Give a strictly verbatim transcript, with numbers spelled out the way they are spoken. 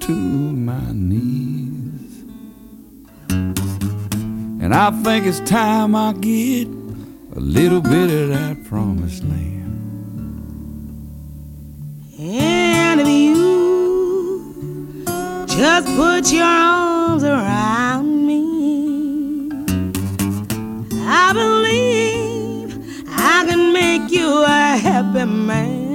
to my knees. And I think it's time I get a little bit of that promised land. And if you just put your arms around me, I believe I can make you a happy man.